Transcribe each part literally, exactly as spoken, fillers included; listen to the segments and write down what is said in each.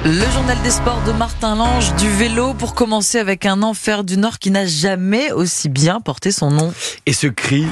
Le journal des sports de Martin Lange, du vélo pour commencer avec un enfer du Nord qui n'a jamais aussi bien porté son nom. Et ce cri,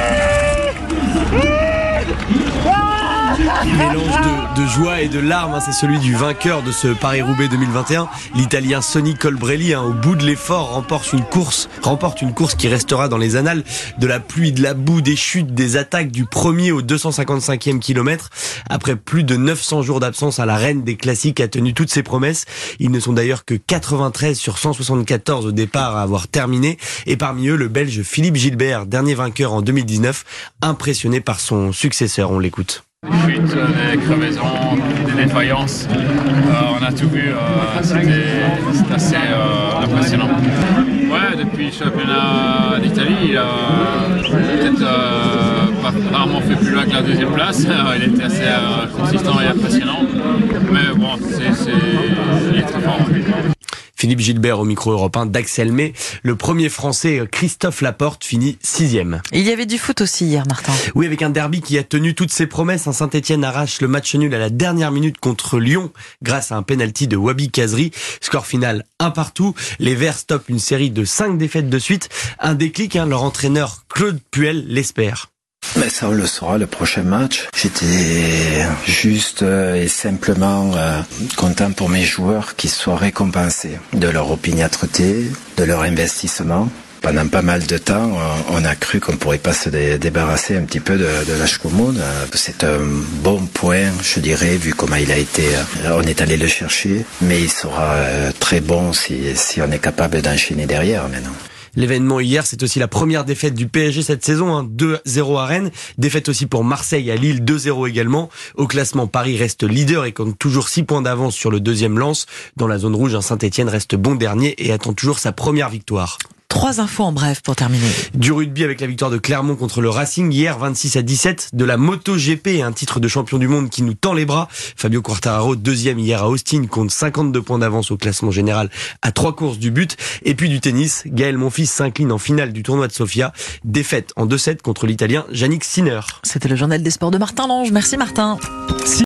mélange de, de joie et de larmes, hein, c'est celui du vainqueur de ce Paris-Roubaix deux mille vingt et un, l'Italien Sonny Colbrelli, hein, au bout de l'effort, remporte une course, remporte une course qui restera dans les annales de la pluie, de la boue, des chutes, des attaques du premier au deux cent cinquante-cinquième kilomètre. Après plus de neuf cents jours d'absence, à la reine des classiques a tenu toutes ses promesses. Ils ne sont d'ailleurs que quatre-vingt-treize sur cent soixante-quatorze au départ à avoir terminé. Et parmi eux, le Belge Philippe Gilbert, dernier vainqueur en deux mille dix-neuf, impressionné par son successeur. On l'écoute. Des fuites, des crevaisons, des défaillances, euh, on a tout vu, euh, c'était, c'était assez euh, impressionnant. Ouais, depuis le championnat d'Italie, il a peut-être euh, pas rarement fait plus loin que la deuxième place, il était assez euh, consistant et impressionnant, mais bon, c'est, c'est, il est très fort. Philippe Gilbert au micro européen d'Axel May. Le premier français, Christophe Laporte, finit sixième. Il y avait du foot aussi hier, Martin. Oui, avec un derby qui a tenu toutes ses promesses. Saint-Etienne arrache le match nul à la dernière minute contre Lyon grâce à un penalty de Wabi Kazri. Score final un partout. Les Verts stoppent une série de cinq défaites de suite. Un déclic, hein, leur entraîneur Claude Puel l'espère. Mais ça, on le saura le prochain match. J'étais juste et simplement euh, content pour mes joueurs qui soient récompensés de leur opiniâtreté, de leur investissement. Pendant pas mal de temps, on a cru qu'on pourrait pas se dé- débarrasser un petit peu de, de l'âge commune. C'est un bon point, je dirais, vu comment il a été. On est allé le chercher, mais il sera très bon si, si on est capable d'enchaîner derrière maintenant. L'événement hier, c'est aussi la première défaite du P S G cette saison, hein, deux zéro à Rennes. Défaite aussi pour Marseille à Lille, deux zéro également. Au classement, Paris reste leader et compte toujours six points d'avance sur le deuxième Lens. Dans la zone rouge, Saint-Etienne reste bon dernier et attend toujours sa première victoire. Trois infos en bref pour terminer. Du rugby avec la victoire de Clermont contre le Racing hier, vingt-six à dix-sept. De la MotoGP, un titre de champion du monde qui nous tend les bras. Fabio Quartararo, deuxième hier à Austin, compte cinquante-deux points d'avance au classement général à trois courses du but. Et puis du tennis, Gaël Monfils s'incline en finale du tournoi de Sofia. Défaite en deux sept contre l'Italien Yannick Sinner. C'était le journal des sports de Martin Lange. Merci Martin.